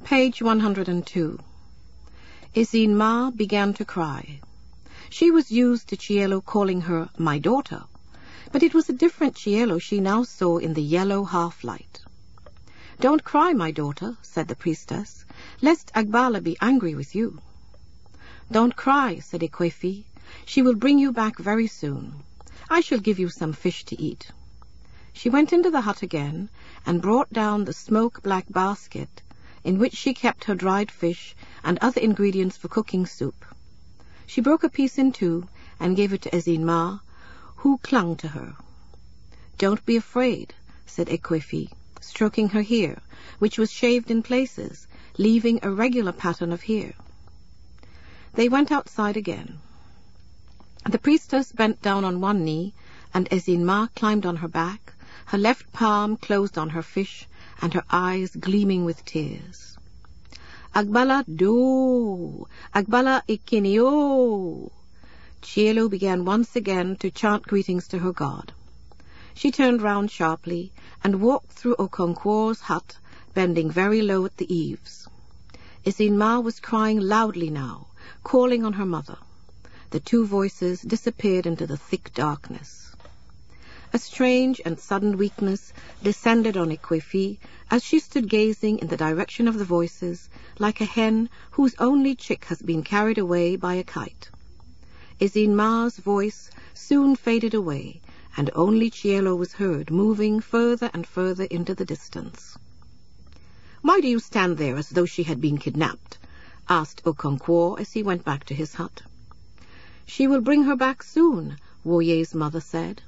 Page 102. Isin Ma began to cry. She was used to Cielo calling her my daughter, but it was a different Cielo she now saw in the yellow half-light. "Don't cry, my daughter," said the priestess, "lest Agbala be angry with you." "Don't cry," said Ekwefi. "She will bring you back very soon. I shall give you some fish to eat." She went into the hut again and brought down the smoke-black basket in which she kept her dried fish and other ingredients for cooking soup. She broke a piece in two and gave it to Isin Ma, who clung to her. "Don't be afraid," said Ekwefi, stroking her hair, which was shaved in places, leaving a regular pattern of hair. They went outside again. The priestess bent down on one knee, and Isin Ma climbed on her back, her left palm closed on her fish, and her eyes gleaming with tears. "Agbala do! Agbala ikinio!" Cielo began once again to chant greetings to her god. She turned round sharply and walked through Okonkwo's hut, bending very low at the eaves. Isin Ma was crying loudly now, calling on her mother. The two voices disappeared into the thick darkness. A strange and sudden weakness descended on Ekwefi as she stood gazing in the direction of the voices, like a hen whose only chick has been carried away by a kite. Isin Ma's voice soon faded away, and only Cielo was heard, moving further and further into the distance. "Why do you stand there as though she had been kidnapped?" asked Okonkwo as he went back to his hut. "She will bring her back soon," Woye's mother said.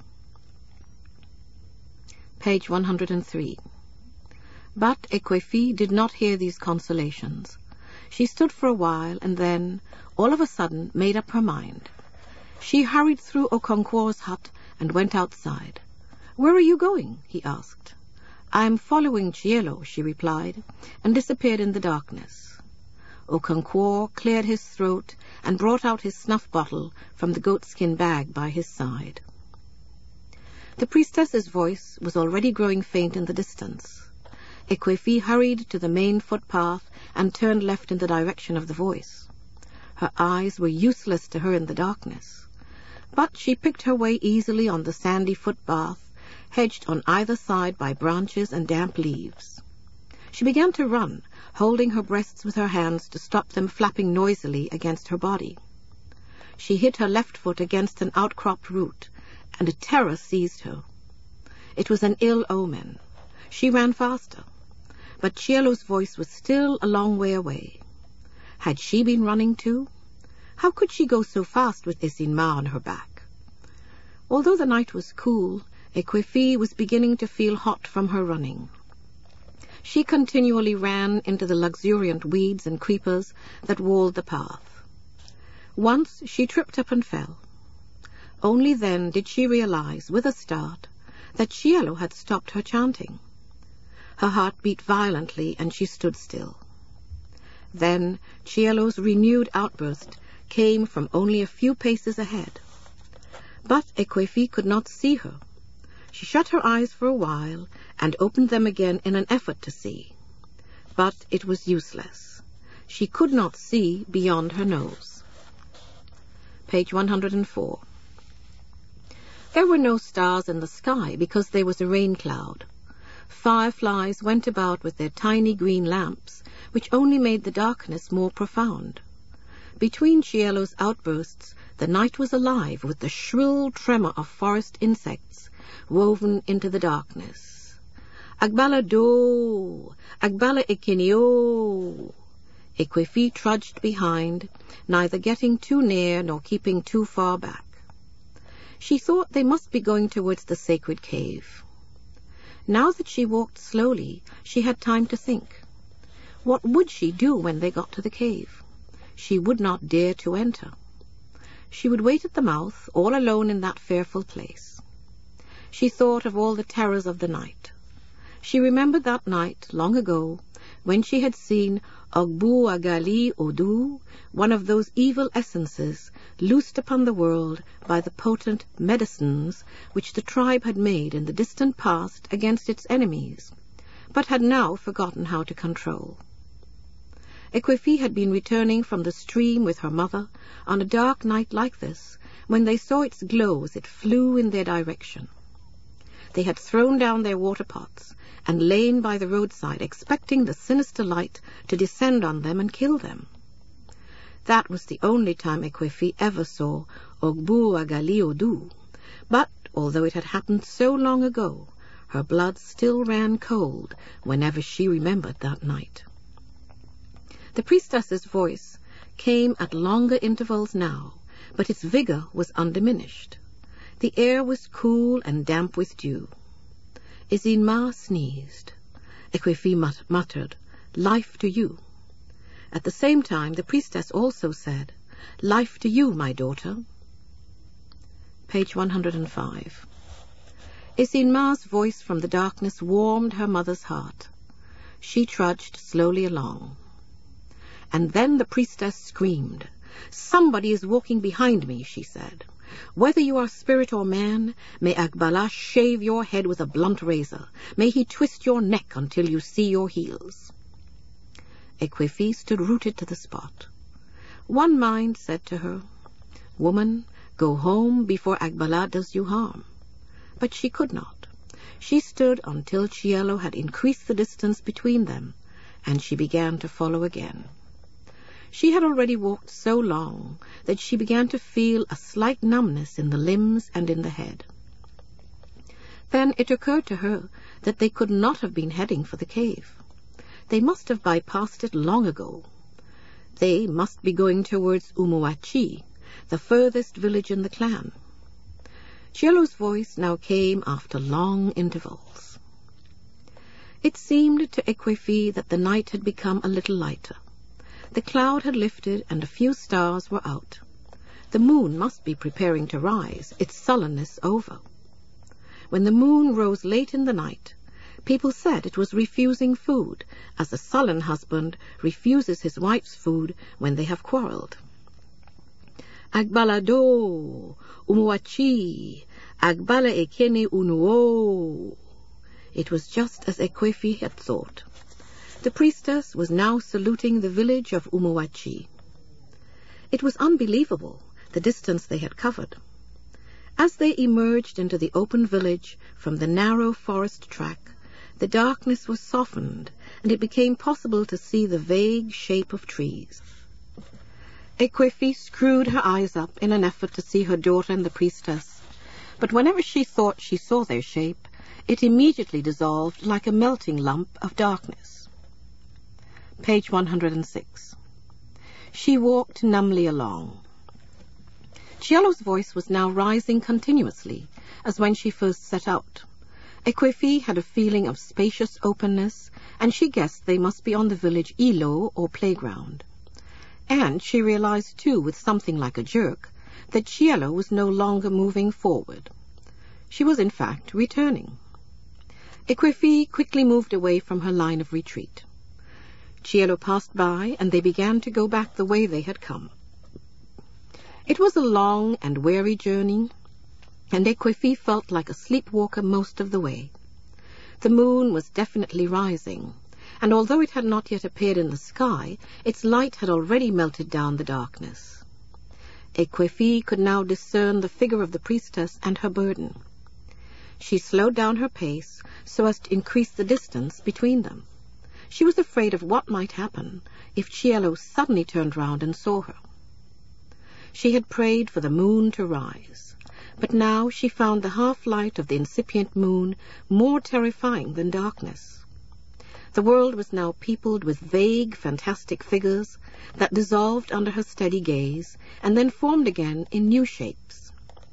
Page 103. But Ekwefi did not hear these consolations. She stood for a while and then, all of a sudden, made up her mind. She hurried through Okonkwo's hut and went outside. "Where are you going?" he asked. "I am following Cielo," she replied, and disappeared in the darkness. Okonkwo cleared his throat and brought out his snuff bottle from the goatskin bag by his side. The priestess's voice was already growing faint in the distance. Ekwefi hurried to the main footpath and turned left in the direction of the voice. Her eyes were useless to her in the darkness, but she picked her way easily on the sandy footpath, hedged on either side by branches and damp leaves. She began to run, holding her breasts with her hands to stop them flapping noisily against her body. She hit her left foot against an outcropped root, and a terror seized her. It was an ill omen. She ran faster, but Cielo's voice was still a long way away. Had she been running too? How could she go so fast with Isin Ma on her back? Although the night was cool, Ekwefi was beginning to feel hot from her running. She continually ran into the luxuriant weeds and creepers that walled the path. Once she tripped up and fell. Only then did she realize, with a start, that Cielo had stopped her chanting. Her heart beat violently, and she stood still. Then Cielo's renewed outburst came from only a few paces ahead. But Ekwefi could not see her. She shut her eyes for a while and opened them again in an effort to see. But it was useless. She could not see beyond her nose. Page 104. There were no stars in the sky because there was a rain cloud. Fireflies went about with their tiny green lamps, which only made the darkness more profound. Between Cielo's outbursts, the night was alive with the shrill tremor of forest insects woven into the darkness. "Agbala do! Agbala ikinio!" Ekwefi trudged behind, neither getting too near nor keeping too far back. She thought they must be going towards the sacred cave. Now that she walked slowly, she had time to think. What would she do when they got to the cave? She would not dare to enter. She would wait at the mouth, all alone in that fearful place. She thought of all the terrors of the night. She remembered that night, long ago, when she had seen Ogbu Agali Odu, one of those evil essences loosed upon the world by the potent medicines which the tribe had made in the distant past against its enemies, but had now forgotten how to control. Equifi had been returning from the stream with her mother on a dark night like this, when they saw its glow as it flew in their direction. They had thrown down their water pots and lain by the roadside, expecting the sinister light to descend on them and kill them. That was the only time Equifi ever saw Ogbu Agali Odu, but although it had happened so long ago, her blood still ran cold whenever she remembered that night. The priestess's voice came at longer intervals now, but its vigor was undiminished. The air was cool and damp with dew. Isin Ma sneezed. Equifi muttered, "Life to you." At the same time, the priestess also said, "Life to you, my daughter." Page 105. Isin Ma's voice from the darkness warmed her mother's heart. She trudged slowly along. And then the priestess screamed. "Somebody is walking behind me," she said. "Whether you are spirit or man, may Agbala shave your head with a blunt razor. May he twist your neck until you see your heels." Equifi stood rooted to the spot. One mind said to her, "Woman, go home before Agbala does you harm." But she could not. She stood until Cielo had increased the distance between them, and she began to follow again. She had already walked so long that she began to feel a slight numbness in the limbs and in the head. Then it occurred to her that they could not have been heading for the cave. They must have bypassed it long ago. They must be going towards Umuachi, the furthest village in the clan. Cielo's voice now came after long intervals. It seemed to Equifi that the night had become a little lighter. The cloud had lifted and a few stars were out. The moon must be preparing to rise, its sullenness over. When the moon rose late in the night, people said it was refusing food, as a sullen husband refuses his wife's food when they have quarreled. "Agbalado, Umuachi, Agbala ekene unuo." It was just as Equifi had thought. The priestess was now saluting the village of Umuachi. It was unbelievable, the distance they had covered. As they emerged into the open village from the narrow forest track, the darkness was softened, and it became possible to see the vague shape of trees. Equifi screwed her eyes up in an effort to see her daughter and the priestess, but whenever she thought she saw their shape, it immediately dissolved like a melting lump of darkness. Page 106. She walked numbly along. Cielo's voice was now rising continuously, as when she first set out. Equifi had a feeling of spacious openness, and she guessed they must be on the village Ilo, or playground. And she realized, too, with something like a jerk, that Cielo was no longer moving forward. She was, in fact, returning. Equifi quickly moved away from her line of retreat. Cielo passed by, and they began to go back the way they had come. It was a long and weary journey, and Equifi felt like a sleepwalker most of the way. The moon was definitely rising, and although it had not yet appeared in the sky, its light had already melted down the darkness. Equifi could now discern the figure of the priestess and her burden. She slowed down her pace so as to increase the distance between them. She was afraid of what might happen if Cielo suddenly turned round and saw her. She had prayed for the moon to rise, but now she found the half-light of the incipient moon more terrifying than darkness. The world was now peopled with vague, fantastic figures that dissolved under her steady gaze and then formed again in new shapes.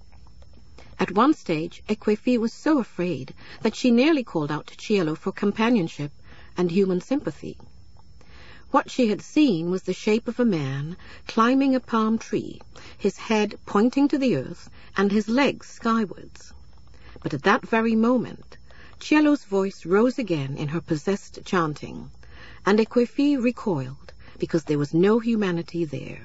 At one stage, Equifi was so afraid that she nearly called out to Cielo for companionship and human sympathy. What she had seen was the shape of a man climbing a palm tree, his head pointing to the earth and his legs skywards. But at that very moment, Cielo's voice rose again in her possessed chanting, and Equifi recoiled because there was no humanity there.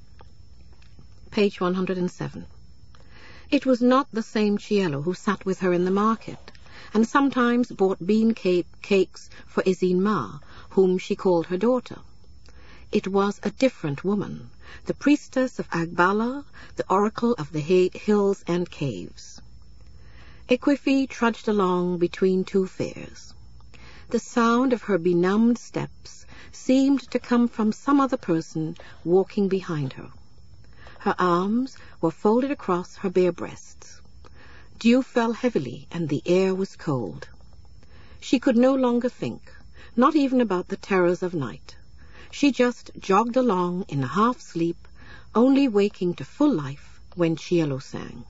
Page 107. It was not the same Cielo who sat with her in the market, and sometimes bought bean cakes for Isin Ma, whom she called her daughter. It was a different woman, the priestess of Agbala, the oracle of the hills and caves. Equifi trudged along between two fairs. The sound of her benumbed steps seemed to come from some other person walking behind her. Her arms were folded across her bare breasts. Dew fell heavily, and the air was cold. She could no longer think, not even about the terrors of night. She just jogged along in half-sleep, only waking to full life when Cielo sang.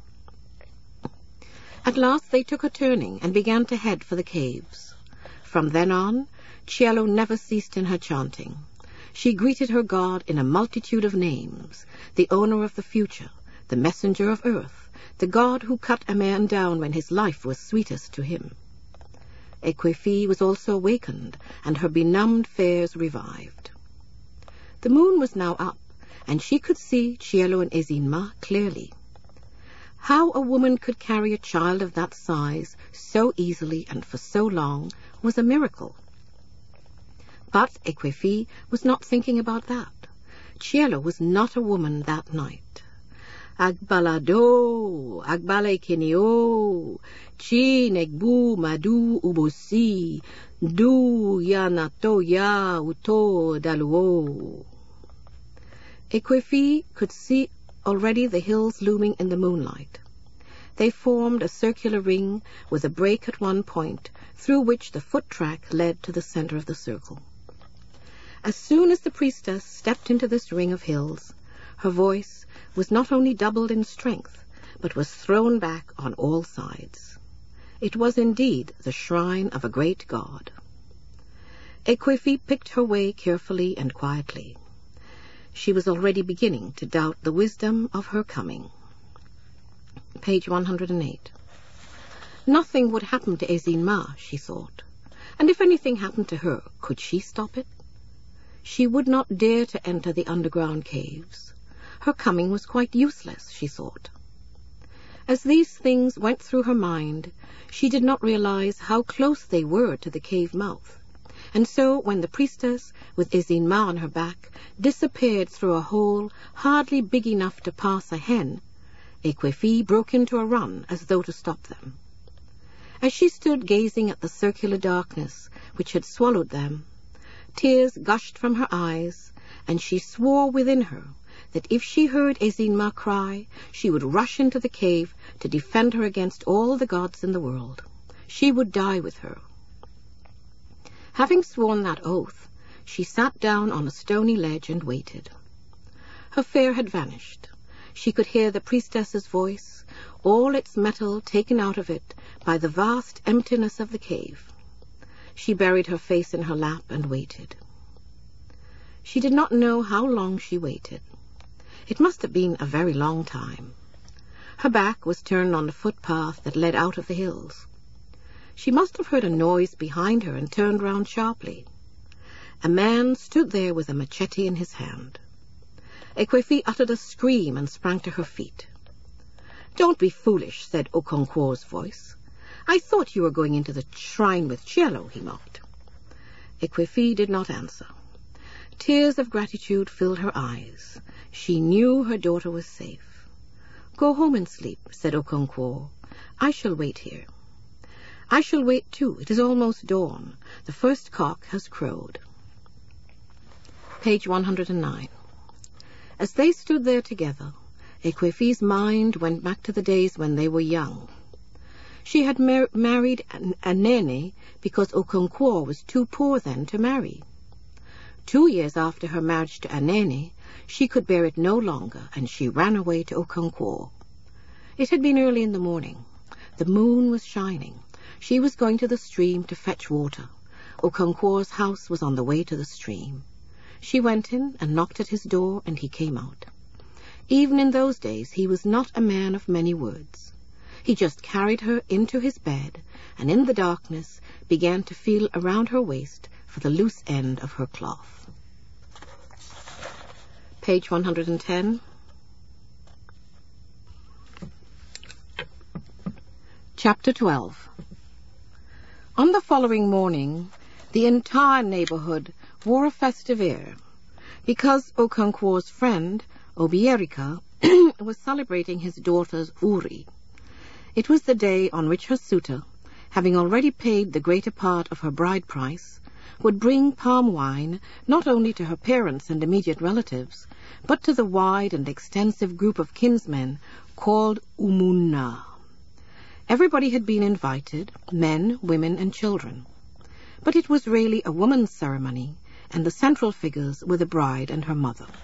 At last they took a turning and began to head for the caves. From then on, Cielo never ceased in her chanting. She greeted her God in a multitude of names, the owner of the future, the messenger of earth, the God who cut a man down when his life was sweetest to him. Equifi was also awakened, and her benumbed fares revived. The moon was now up, and she could see Cielo and Ezinma clearly. How a woman could carry a child of that size so easily and for so long was a miracle. But Equifi was not thinking about that. Cielo was not a woman that night. Agbalado, agbalekenio, chi negbu madu ubosi, du yanato ya uto daluo. Equifi could see already the hills looming in the moonlight. They formed a circular ring with a break at one point through which the foot track led to the center of the circle. As soon as the priestess stepped into this ring of hills, her voice was not only doubled in strength, but was thrown back on all sides. It was indeed the shrine of a great god. Equifi picked her way carefully and quietly. She was already beginning to doubt the wisdom of her coming. Page 108. Nothing would happen to Ezinma, she thought. And if anything happened to her, could she stop it? She would not dare to enter the underground caves. Her coming was quite useless, she thought. As these things went through her mind, she did not realize how close they were to the cave mouth. And so, when the priestess, with Ezinma on her back, disappeared through a hole hardly big enough to pass a hen, Equifi broke into a run as though to stop them. As she stood gazing at the circular darkness which had swallowed them, tears gushed from her eyes, and she swore within her that if she heard Ezinma cry, she would rush into the cave to defend her against all the gods in the world. She would die with her. Having sworn that oath, she sat down on a stony ledge and waited. Her fear had vanished. She could hear the priestess's voice, all its metal taken out of it by the vast emptiness of the cave. She buried her face in her lap and waited. She did not know how long she waited. It must have been a very long time. Her back was turned on the footpath that led out of the hills. She must have heard a noise behind her and turned round sharply. A man stood there with a machete in his hand. Equifi uttered a scream and sprang to her feet. "Don't be foolish," said Okonkwo's voice. "I thought you were going into the shrine with Cielo," he mocked. Equifi did not answer. Tears of gratitude filled her eyes. She knew her daughter was safe. "Go home and sleep," said Okonkwo. "I shall wait here." "I shall wait too. It is almost dawn. The first cock has crowed." Page 109. As they stood there together, Equifi's mind went back to the days when they were young. She had married Anene because Okonkwo was too poor then to marry. 2 years after her marriage to Anene, she could bear it no longer, and she ran away to Okonkwo. It had been early in the morning. The moon was shining. She was going to the stream to fetch water. Okonkwo's house was on the way to the stream. She went in and knocked at his door, and he came out. Even in those days he was not a man of many words. He just carried her into his bed, and in the darkness began to feel around her waist for the loose end of her cloth. Page 110. Chapter 12. On the following morning, the entire neighborhood wore a festive air. because Okonkwo's friend, Obierika, was celebrating his daughter's Uri. It was the day on which her suitor, having already paid the greater part of her bride price, would bring palm wine not only to her parents and immediate relatives, but to the wide and extensive group of kinsmen called Umunna. Everybody had been invited, men, women, and children. But it was really a woman's ceremony, and the central figures were the bride and her mother.